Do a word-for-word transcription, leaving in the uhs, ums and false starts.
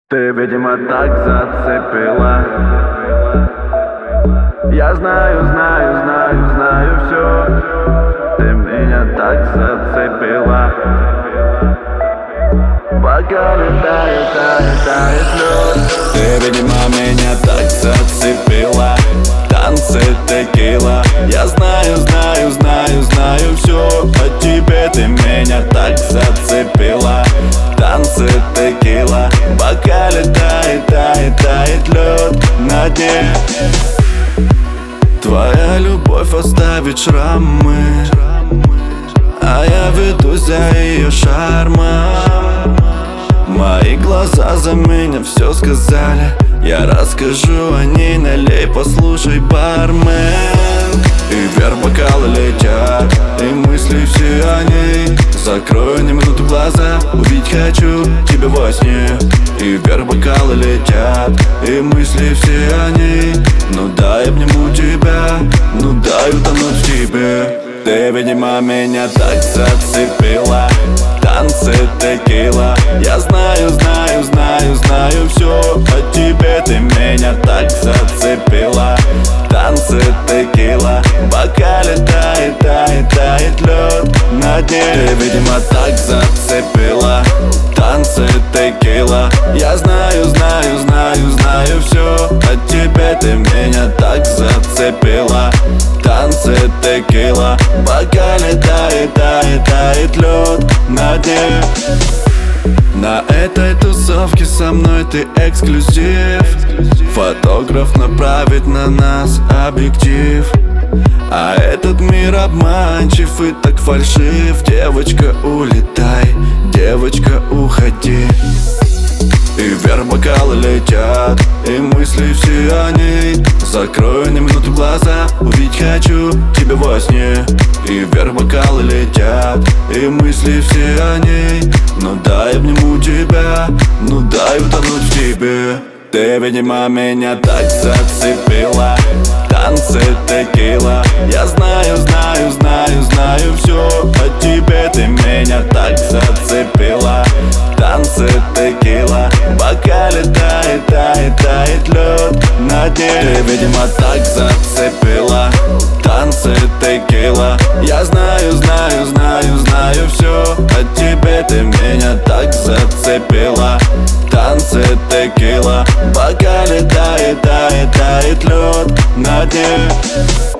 Ты, видимо, так зацепила. Я знаю, знаю, знаю, знаю все. Ты меня так зацепила. Пока летает, тает, тает лед. Ты, видимо, меня так зацепила. Танцы, текила. Я знаю, знаю, знаю, знаю все о тебе. Ты меня так зацепила. Танцы, текила. В бокале тает, тает, тает лед на дне. Твоя любовь оставит шрамы, а я веду за ее шармом. Мои глаза за меня все сказали. Я расскажу о ней, налей, послушай, бармен. И вверх бокалы летят, и мысли все о ней. Закрою на минуту глаза, увидеть хочу тебя во сне. И вверх бокалы летят, и мысли все о ней. Ну дай обниму тебя, ну дай утонуть в тебе. Ты, видимо, меня так зацепила. Танцы, текила. Я знаю, знаю, знаю, знаю все о тебе. Ты меня так зацепила. Танцы, текила. В бокале тает, тает, тает лед на дне. Ты, видимо, так зацепила. Танцы, текила. Я знаю, знаю, знаю, знаю все о тебе. Ты меня так зацепила. Танцы, текила. В бокале тает, тает, тает лед на дне. На этой тусовке со мной ты эксклюзив. Фотограф направит на нас объектив. А этот мир обманчив и так фальшив. Девочка, улетай, девочка, уходи. И вверх бокалы летят, и мысли все о ней. Закрою на минуту глаза, увидеть хочу тебя во сне. И вверх бокалы летят, и мысли все о ней. Ну дай обниму тебя, ну дай утонуть в тебе. Ты, видимо, меня так зацепила. Танцы, текила. Я знаю, знаю, знаю, знаю все о тебе. Ты меня так зацепила. Танцы, текила. В бокале тает, тает, тает лед на дне. Ты, видимо, так зацепила. Танцы, текила. Я знаю, знаю, знаю, знаю все о тебе. Ты меня так зацепила. Танцы, текила. В бокале тает, тает, тает лед на дне.